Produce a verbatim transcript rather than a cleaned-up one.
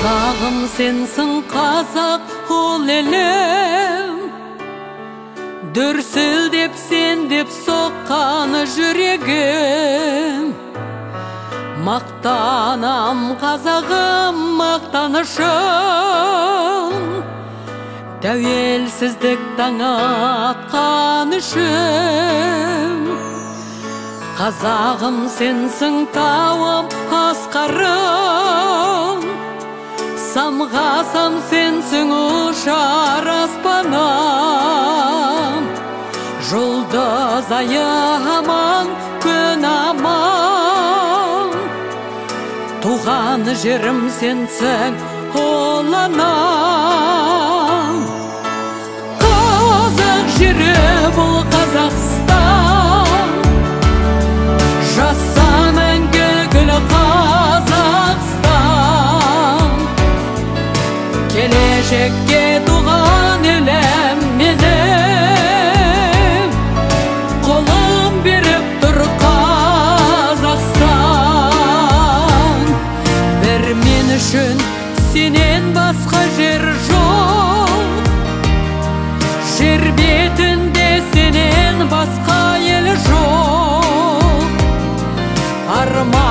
Қазағым сенсің, қазақ ол елім, дүрсілдеп сен деп соққаны жүрегім. Мақтанам қазағым, мақтанышым, тәуелсіздік таңы атқан үшін. Қазағым сенсің, тауым асқарым, самғасам сенсің ұшар аспанам. Жұлдыз айы аман, күн аман, туған жерім сенсің, ол анам. Қазақ жері бұл Қазақстан, жаса мәңгі гүл Қазақстан. Келешекке туған елім менің, қолым беріп тұр Қазақстан. Бір мен үшін сенен басқа жер жоқ, жер бетінде сенен басқа ел жоқ. Арман